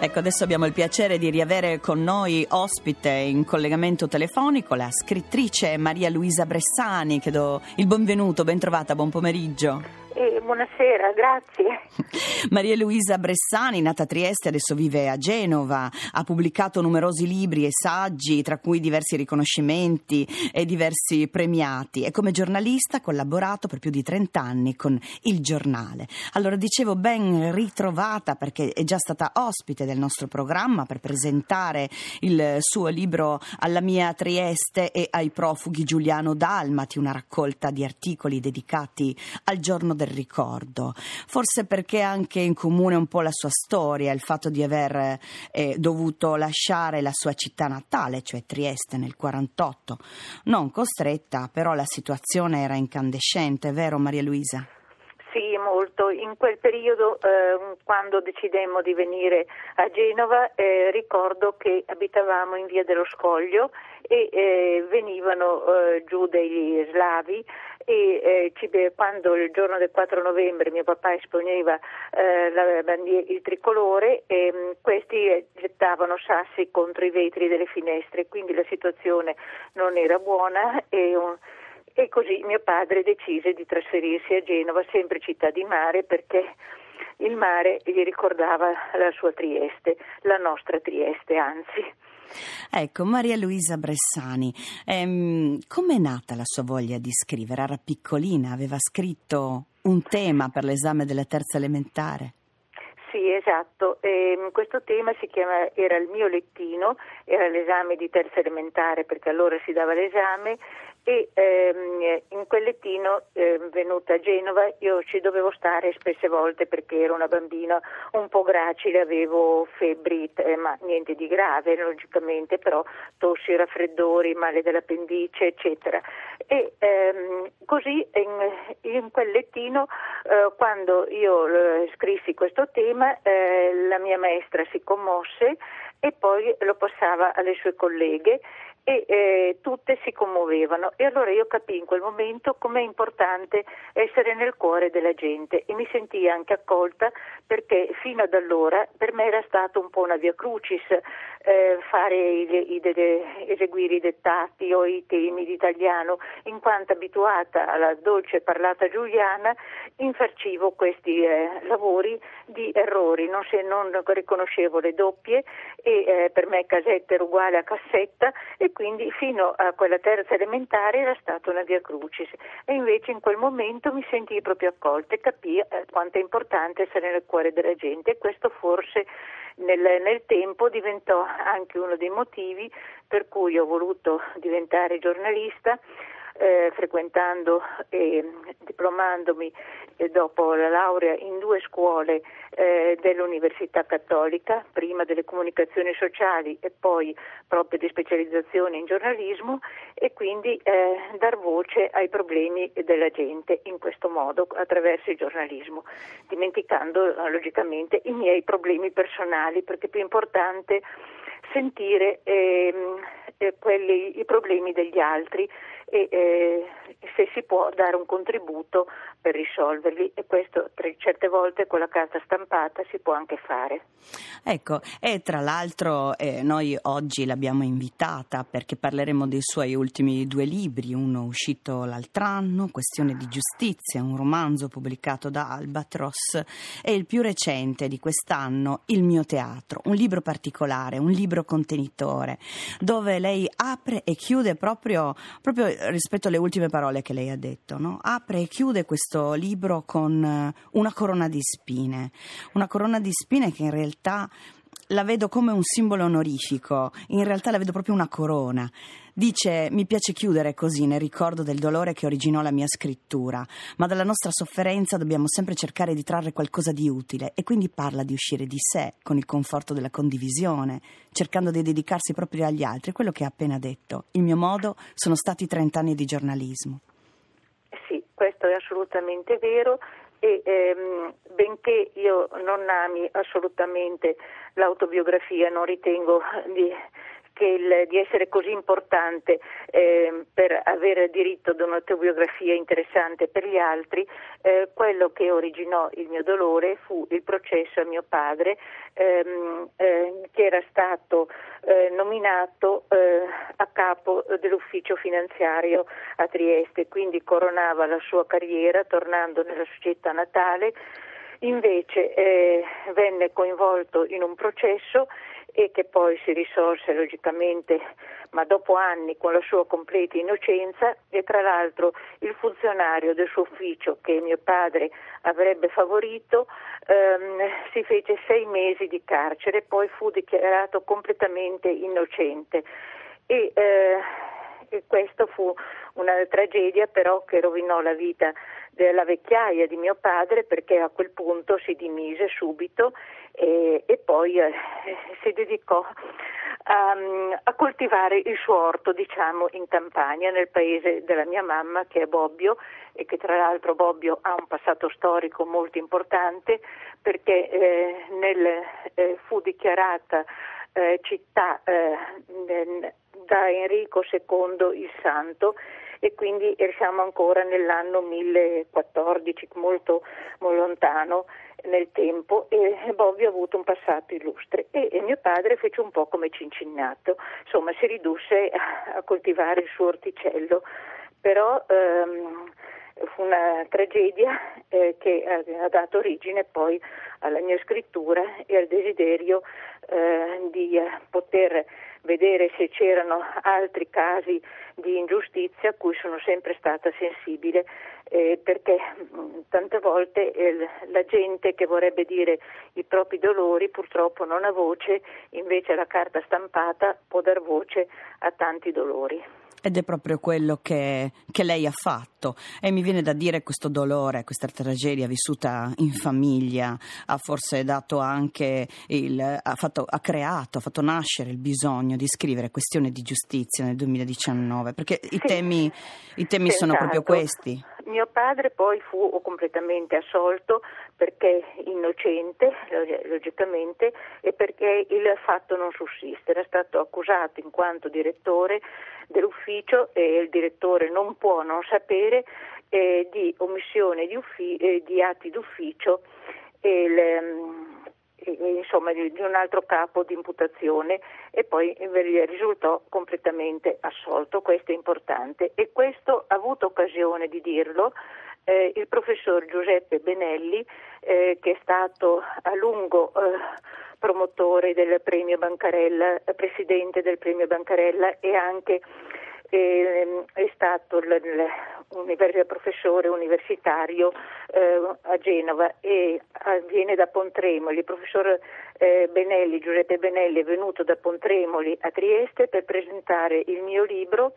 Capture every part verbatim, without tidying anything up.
Ecco, adesso abbiamo il piacere di riavere con noi ospite in collegamento telefonico la scrittrice Maria Luisa Bressani, che do il benvenuto, ben trovata, buon pomeriggio. Eh, buonasera, grazie. Maria Luisa Bressani, nata a Trieste, adesso vive a Genova, ha pubblicato numerosi libri e saggi, tra cui diversi riconoscimenti e diversi premiati, e come giornalista ha collaborato per più di trenta anni con Il Giornale. Allora, dicevo, ben ritrovata, perché è già stata ospite del nostro programma per presentare il suo libro Alla mia Trieste e ai profughi Giuliano Dalmati, una raccolta di articoli dedicati al giorno del ricordo, forse perché anche in comune un po' la sua storia, il fatto di aver eh, dovuto lasciare la sua città natale, cioè Trieste, nel quarantotto, non costretta, però la situazione era incandescente, vero Maria Luisa? Sì, molto. In quel periodo, eh, quando decidemmo di venire a Genova, eh, ricordo che abitavamo in via dello Scoglio e eh, venivano eh, giù degli slavi e eh, ci, quando il giorno del quattro novembre mio papà esponeva eh, la bandiera, il tricolore, e mh, questi gettavano sassi contro i vetri delle finestre, quindi la situazione non era buona e un E così mio padre decise di trasferirsi a Genova, sempre città di mare, perché il mare gli ricordava la sua Trieste, la nostra Trieste, anzi. Ecco, Maria Luisa Bressani, ehm, com'è nata la sua voglia di scrivere? Era piccolina, aveva scritto un tema per l'esame della terza elementare. Sì, esatto. E questo tema si chiama, era il mio lettino, era l'esame di terza elementare, perché allora si dava l'esame, e ehm, in quel lettino, eh, venuta a Genova, io ci dovevo stare spesse volte perché ero una bambina un po' gracile, avevo febbri, eh, ma niente di grave logicamente, però tossi, raffreddori, male dell'appendice, eccetera. E ehm, così in, in quel lettino, eh, quando io eh, scrissi questo tema, eh, la mia maestra si commosse e poi lo passava alle sue colleghe e eh, tutte si commuovevano, e allora io capii in quel momento com'è importante essere nel cuore della gente, e mi sentii anche accolta, perché fino ad allora per me era stato un po' una via crucis eh, fare i, i, de, eseguire i dettati o i temi di italiano, in quanto abituata alla dolce parlata giuliana infarcivo questi eh, lavori di errori, non, se, non riconoscevo le doppie, e eh, per me casetta era uguale a cassetta, e quindi fino a quella terza elementare era stata una via crucis, e invece in quel momento mi sentii proprio accolta e capii eh, quanto è importante essere nel cuore della gente, e questo forse nel, nel tempo diventò anche uno dei motivi per cui ho voluto diventare giornalista, eh, frequentando e diplomandomi eh, dopo la laurea in due scuole eh, dell'Università Cattolica, prima delle comunicazioni sociali e poi proprio di specializzazione in giornalismo, e quindi eh, dar voce ai problemi della gente in questo modo, attraverso il giornalismo, dimenticando eh, logicamente i miei problemi personali, perché è più importante sentire ehm, eh, quelli, i problemi degli altri, e eh, se si può dare un contributo per risolverli, e questo certe volte con la carta stampata si può anche fare. Ecco, e tra l'altro eh, noi oggi l'abbiamo invitata perché parleremo dei suoi ultimi due libri, uno uscito l'altro anno, Questione di giustizia, un romanzo pubblicato da Albatros, e il più recente di quest'anno, Il mio teatro, un libro particolare, un libro contenitore, dove lei apre e chiude proprio, proprio rispetto alle ultime parole che lei ha detto, no? Apre e chiude questo libro con una corona di spine, una corona di spine che in realtà la vedo come un simbolo onorifico, in realtà la vedo proprio una corona. Dice: mi piace chiudere così, nel ricordo del dolore che originò la mia scrittura, ma dalla nostra sofferenza dobbiamo sempre cercare di trarre qualcosa di utile, e quindi parla di uscire di sé con il conforto della condivisione, cercando di dedicarsi proprio agli altri. Quello che ha appena detto: il mio modo sono stati trent'anni di giornalismo. Sì, questo è assolutamente vero. E ehm, benché io non ami assolutamente l'autobiografia, non ritengo di che il, di essere così importante eh, per avere diritto ad un'autobiografia interessante per gli altri. Eh, quello che originò il mio dolore fu il processo a mio padre, ehm, eh, che era stato eh, nominato eh, a capo dell'ufficio finanziario a Trieste, quindi coronava la sua carriera tornando nella società natale. Invece eh, venne coinvolto in un processo e che poi si risolse logicamente, ma dopo anni, con la sua completa innocenza, e tra l'altro il funzionario del suo ufficio che mio padre avrebbe favorito ehm, si fece sei mesi di carcere, poi fu dichiarato completamente innocente e, eh, e questa fu una tragedia però che rovinò la vita della vecchiaia di mio padre, perché a quel punto si dimise subito e, e poi eh, si dedicò a, a coltivare il suo orto, diciamo, in campagna, nel paese della mia mamma, che è Bobbio, e che tra l'altro Bobbio ha un passato storico molto importante, perché eh, nel, eh, fu dichiarata eh, città eh, da Enrico secondo il Santo, e quindi siamo ancora nell'anno millequattordici, molto, molto lontano nel tempo, e Bobbio ha avuto un passato illustre e, e mio padre fece un po' come Cincinnato, insomma si ridusse a, a coltivare il suo orticello, però ehm, fu una tragedia eh, che ha, ha dato origine poi alla mia scrittura e al desiderio eh, di eh, poter vedere se c'erano altri casi di ingiustizia a cui sono sempre stata sensibile, eh, perché mh, tante volte eh, la gente che vorrebbe dire i propri dolori purtroppo non ha voce, invece la carta stampata può dar voce a tanti dolori. Ed è proprio quello che, che lei ha fatto, e mi viene da dire questo dolore, questa tragedia vissuta in famiglia ha forse dato anche il, ha, fatto, ha creato, ha fatto nascere il bisogno di scrivere Questione di giustizia nel duemiladiciannove, perché i Sì, temi, i temi sono proprio questi. Mio padre poi fu completamente assolto perché innocente, logicamente, e perché il fatto non sussiste. Era stato accusato in quanto direttore dell'ufficio, e il direttore non può non sapere, eh, di omissione di, uffi- eh, di atti d'ufficio e il, insomma di un altro capo di imputazione, e poi risultò completamente assolto. Questo è importante, e questo ha avuto occasione di dirlo eh, il professor Giuseppe Benelli, eh, che è stato a lungo eh, promotore del premio Bancarella, presidente del premio Bancarella, e anche eh, è stato il, il professore universitario eh, a Genova, e viene da Pontremoli. Il professor eh, Benelli, Giuseppe Benelli, è venuto da Pontremoli a Trieste per presentare il mio libro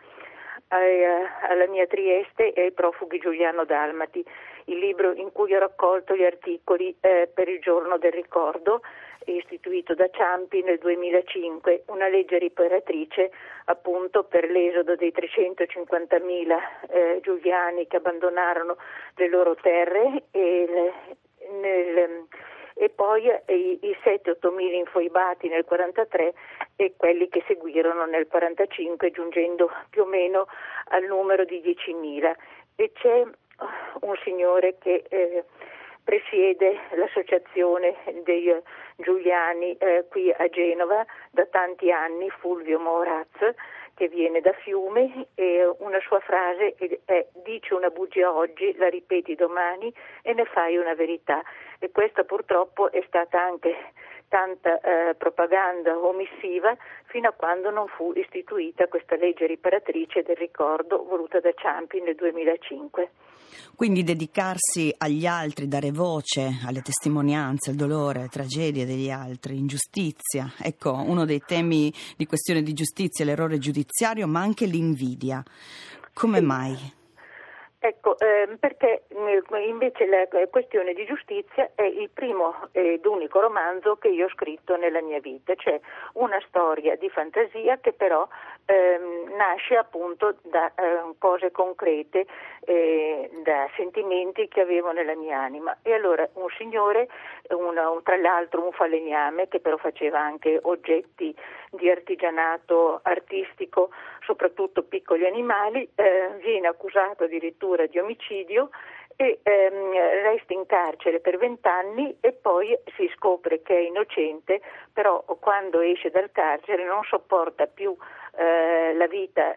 eh, alla mia Trieste e ai profughi giuliano-dalmati, il libro in cui ho raccolto gli articoli eh, per il giorno del ricordo, istituito da Ciampi nel duemilacinque, una legge riparatrice appunto per l'esodo dei trecentocinquantamila eh, giuliani che abbandonarono le loro terre, e, nel, e poi i, i sette otto mila infoibati nel quarantatré e quelli che seguirono nel quarantacinque, giungendo più o meno al numero di diecimila. E c'è un signore che eh, presiede l'associazione dei Giuliani eh, qui a Genova da tanti anni, Fulvio Moraz, che viene da Fiume, e una sua frase è: dici una bugia oggi, la ripeti domani e ne fai una verità. E questa purtroppo è stata anche tanta eh, propaganda omissiva fino a quando non fu istituita questa legge riparatrice del ricordo voluta da Ciampi nel duemilacinque. Quindi dedicarsi agli altri, dare voce alle testimonianze, al dolore, alle tragedie degli altri, ingiustizia. Ecco, uno dei temi di Questione di giustizia è l'errore giudiziario, ma anche l'invidia. Come sì. mai? Ecco, ehm, perché invece la Questione di giustizia è il primo ed unico romanzo che io ho scritto nella mia vita, cioè una storia di fantasia che però ehm, nasce appunto da eh, cose concrete, eh, da sentimenti che avevo nella mia anima. E allora un signore, una, un, tra l'altro un falegname che però faceva anche oggetti di artigianato artistico, soprattutto piccoli animali, eh, viene accusato addirittura di omicidio e ehm, resta in carcere per vent'anni e poi si scopre che è innocente, però quando esce dal carcere non sopporta più eh, la vita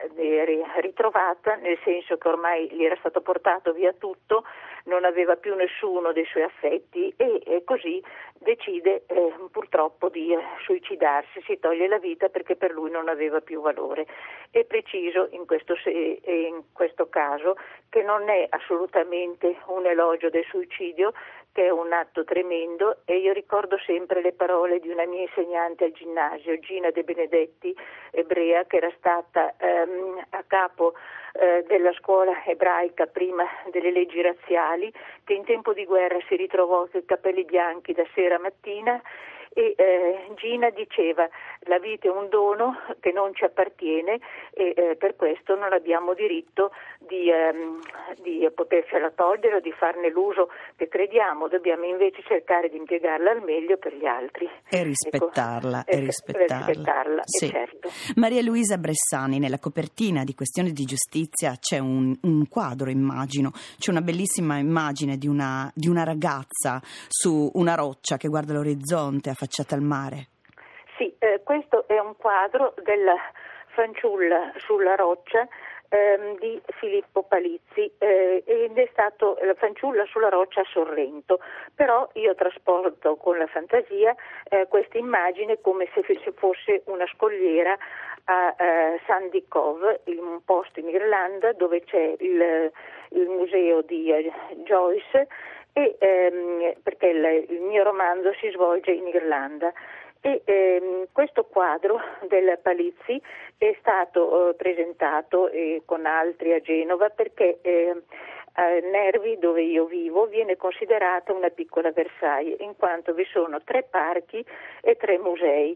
ritrovata, nel senso che ormai gli era stato portato via tutto, non aveva più nessuno dei suoi affetti e, e così decide eh, purtroppo di eh, suicidarsi, si toglie la vita perché per lui non aveva più valore. È preciso in questo, se- in questo caso che non è assolutamente un elogio del suicidio, che è un atto tremendo, e io ricordo sempre le parole di una mia insegnante al ginnasio, Gina De Benedetti, ebrea, che era stata ehm, a capo eh, della scuola ebraica prima delle leggi razziali, che in tempo di guerra si ritrovò con i capelli bianchi da sera a mattina. E eh, Gina diceva: la vita è un dono che non ci appartiene e eh, per questo non abbiamo diritto di, ehm, di potercela togliere o di farne l'uso che crediamo, dobbiamo invece cercare di impiegarla al meglio per gli altri e rispettarla, ecco, e rispettarla. rispettarla Sì. e certo. Maria Luisa Bressani, nella copertina di Questione di giustizia c'è un, un quadro, immagino, c'è una bellissima immagine di una, di una ragazza su una roccia che guarda l'orizzonte affacciata al mare. Sì, eh, questo è un quadro della fanciulla sulla roccia ehm, di Filippo Palizzi eh, ed è stato la fanciulla sulla roccia a Sorrento, però io trasporto con la fantasia eh, questa immagine come se fosse una scogliera a eh, Sandy Cove, un posto in Irlanda dove c'è il, il museo di eh, Joyce, e, ehm, perché il, il mio romanzo si svolge in Irlanda. E ehm, questo quadro del Palizzi è stato eh, presentato eh, con altri a Genova perché eh, a Nervi, dove io vivo, viene considerata una piccola Versailles, in quanto vi sono tre parchi e tre musei.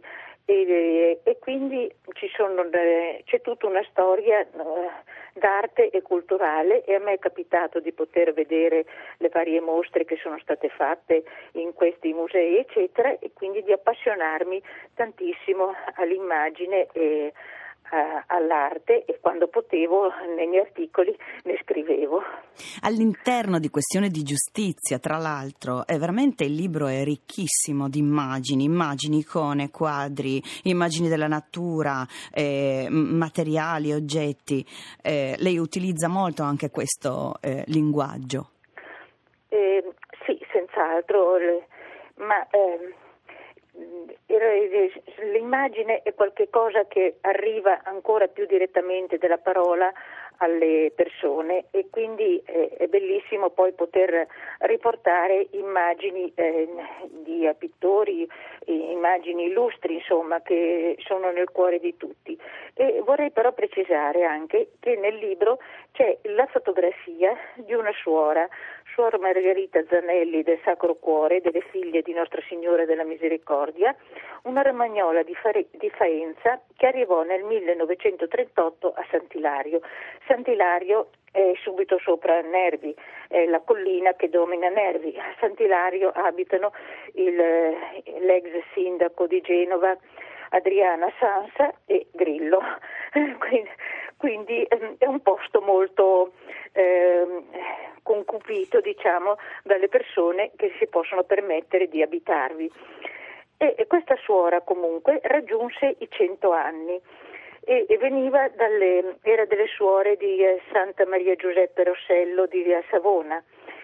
E, e quindi ci sono, c'è tutta una storia uh, d'arte e culturale, e a me è capitato di poter vedere le varie mostre che sono state fatte in questi musei eccetera, e quindi di appassionarmi tantissimo all'immagine e uh, all'arte, e quando potevo nei miei articoli ne scrivevo. All'interno di Questione di giustizia, tra l'altro, è veramente il libro è ricchissimo di immagini, immagini, icone, quadri, immagini della natura, eh, materiali, oggetti. Eh, lei utilizza molto anche questo eh, linguaggio. Eh, sì, senz'altro, ma eh, l'immagine è qualcosa che arriva ancora più direttamente della parola alle persone, e quindi eh, è bellissimo poi poter riportare immagini eh, di pittori, immagini illustri, insomma, che sono nel cuore di tutti. E vorrei però precisare anche che nel libro c'è la fotografia di una suora, Suor Margherita Zanelli del Sacro Cuore, delle figlie di Nostra Signora della Misericordia, una romagnola di, Fare- di Faenza che arrivò nel millenovecentotrentotto a Sant'Ilario. Sant'Ilario è subito sopra Nervi, è la collina che domina Nervi. A Sant'Ilario abitano il, l'ex sindaco di Genova Adriana Sansa e Grillo, quindi, quindi è un posto molto eh, concupito, diciamo, dalle persone che si possono permettere di abitarvi. E, e questa suora comunque raggiunse i cento anni e, e veniva dalle, era delle suore di eh, Santa Maria Giuseppe Rossello di Via Savona.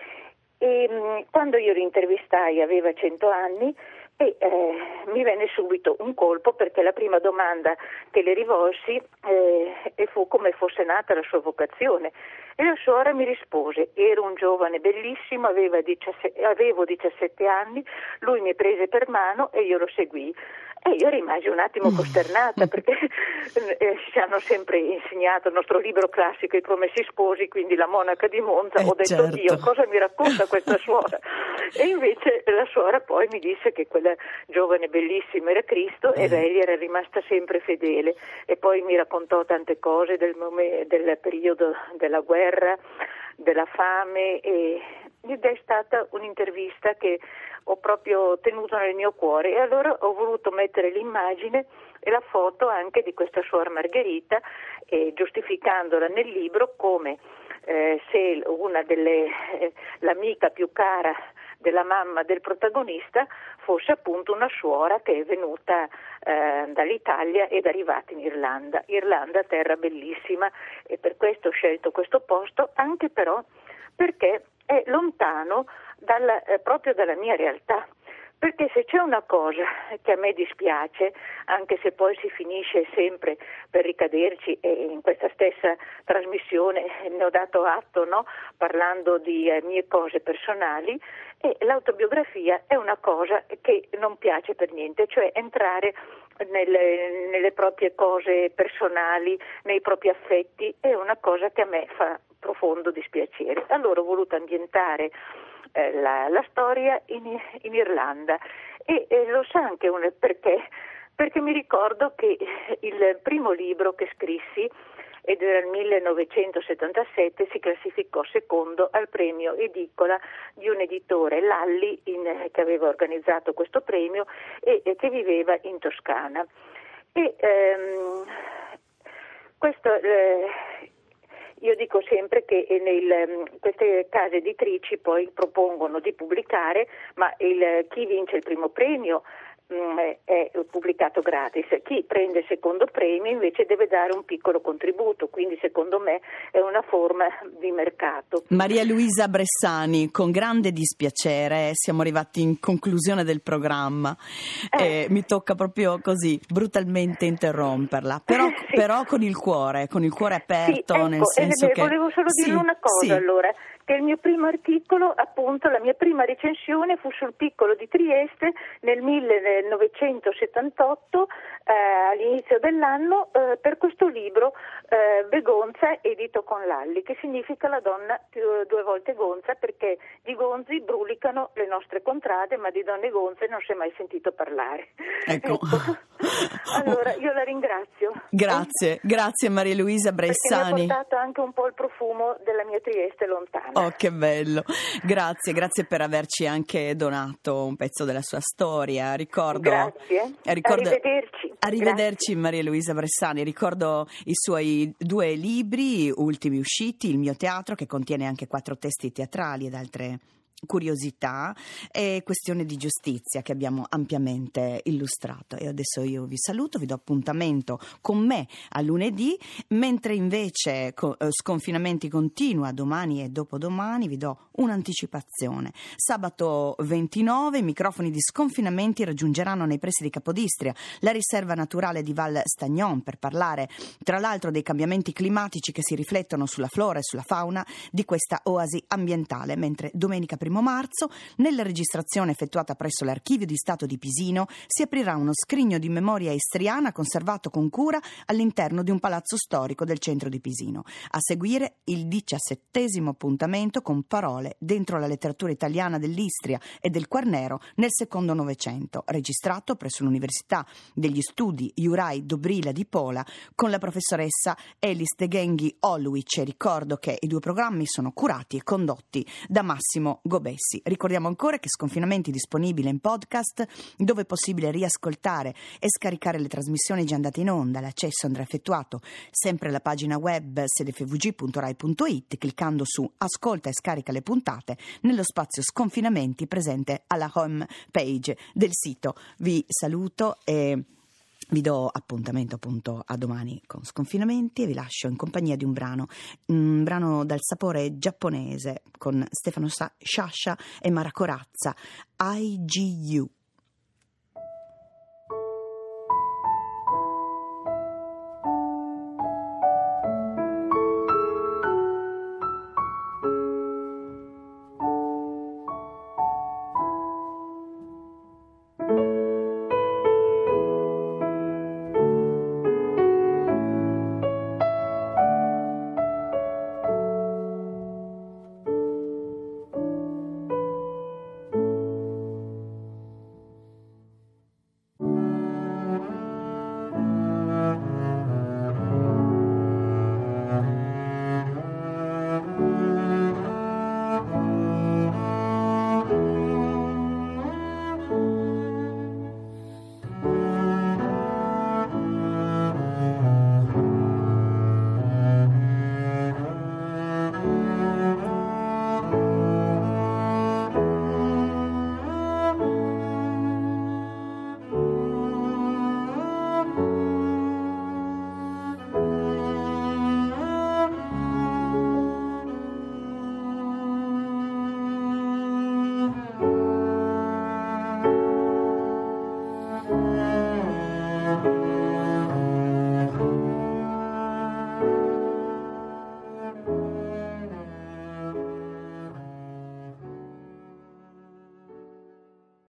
E mh, quando io l'intervistai aveva cento anni e eh, mi venne subito un colpo, perché la prima domanda che le rivolsi eh, e fu come fosse nata la sua vocazione, e la suora mi rispose: ero un giovane bellissimo, aveva diciassette, avevo diciassette anni, lui mi prese per mano e io lo seguii. E io rimasi un attimo costernata, perché eh, ci hanno sempre insegnato il nostro libro classico I Promessi Sposi, quindi la monaca di Monza. Eh, ho detto: certo. Dio, cosa mi racconta questa suora? E invece la suora poi mi disse che quella giovane bellissima era Cristo e lei gli era rimasta sempre fedele, e poi mi raccontò tante cose del, mom- del periodo della guerra, della fame, e ed è stata un'intervista che ho proprio tenuto nel mio cuore, e allora ho voluto mettere l'immagine e la foto anche di questa Suor Margherita, eh, giustificandola nel libro come eh, se una delle eh, l'amica più cara della mamma del protagonista fosse appunto una suora che è venuta eh, dall'Italia ed è arrivata in Irlanda. Irlanda, terra bellissima, e per questo ho scelto questo posto, anche però perché è lontano dalla, eh, proprio dalla mia realtà. Perché se c'è una cosa che a me dispiace, anche se poi si finisce sempre per ricaderci, e in questa stessa trasmissione ne ho dato atto, no? Parlando di eh, mie cose personali, e l'autobiografia è una cosa che non piace per niente, cioè entrare nelle, nelle proprie cose personali, nei propri affetti, è una cosa che a me fa profondo dispiacere. Allora ho voluto ambientare La, la storia in, in Irlanda e, e lo sa anche un, perché perché mi ricordo che il primo libro che scrissi, ed era il millenovecentosettantasette, si classificò secondo al premio edicola di un editore, Lalli, in, che aveva organizzato questo premio e, e che viveva in Toscana. E ehm, questo eh, Io dico sempre che nel, queste case editrici poi propongono di pubblicare, ma il, chi vince il primo premio mh, è pubblicato gratis. Chi prende il secondo premio invece deve dare un piccolo contributo, quindi secondo me è una forma di mercato. Maria Luisa Bressani, con grande dispiacere siamo arrivati in conclusione del programma. Eh. Eh, mi tocca proprio così brutalmente interromperla, però, eh, sì. però con il cuore, con il cuore aperto, sì, ecco, nel senso eh, che... Volevo solo dire sì, una cosa, sì. allora, che il mio primo articolo, appunto, la mia prima recensione fu sul Piccolo di Trieste nel millenovecentosettantotto, eh, all'inizio dell'anno, eh, per questo libro eh, Begonza, edito con Lalli, che significa la donna più, due volte gonza, perché di gonzi brulicano le nostre contrade, ma di donne gonze non si è mai sentito parlare. Ecco. ecco. Allora, io la ringrazio. Grazie, eh? grazie Maria Luisa Bressani. Perché mi ha portato anche un po' il profumo della mia Trieste lontana. Oh, che bello. Grazie, grazie per averci anche donato un pezzo della sua storia. Ricordo, grazie. Ricordo, arrivederci. Arrivederci grazie. Maria Luisa Bressani. Ricordo i suoi due libri ultimi usciti, Il mio teatro, che contiene anche quattro testi teatrali ed altre curiosità, e Questione di giustizia, che abbiamo ampiamente illustrato. E adesso io vi saluto, vi do appuntamento con me a lunedì, mentre invece co- Sconfinamenti continua domani e dopodomani. Vi do un'anticipazione: sabato ventinove i microfoni di Sconfinamenti raggiungeranno nei pressi di Capodistria la riserva naturale di Val Stagnon per parlare tra l'altro dei cambiamenti climatici che si riflettono sulla flora e sulla fauna di questa oasi ambientale, mentre domenica primo marzo, nella registrazione effettuata presso l'Archivio di Stato di Pisino, si aprirà uno scrigno di memoria istriana conservato con cura all'interno di un palazzo storico del centro di Pisino. A seguire il diciassettesimo appuntamento con parole dentro la letteratura italiana dell'Istria e del Quarnero nel secondo Novecento, registrato presso l'Università degli Studi Juraj Dobrila di Pola con la professoressa Elis Degenghi Oluic. Ricordo che i due programmi sono curati e condotti da Massimo Gobessi. Ricordiamo ancora che Sconfinamenti è disponibile in podcast, dove è possibile riascoltare e scaricare le trasmissioni già andate in onda. L'accesso andrà effettuato sempre alla pagina web sedefvg punto rai punto it, cliccando su Ascolta e scarica le puntate nello spazio Sconfinamenti presente alla home page del sito. Vi saluto e vi do appuntamento appunto a domani con Sconfinamenti, e vi lascio in compagnia di un brano, un brano dal sapore giapponese con Stefano Sciascia e Mara Corazza, I G U.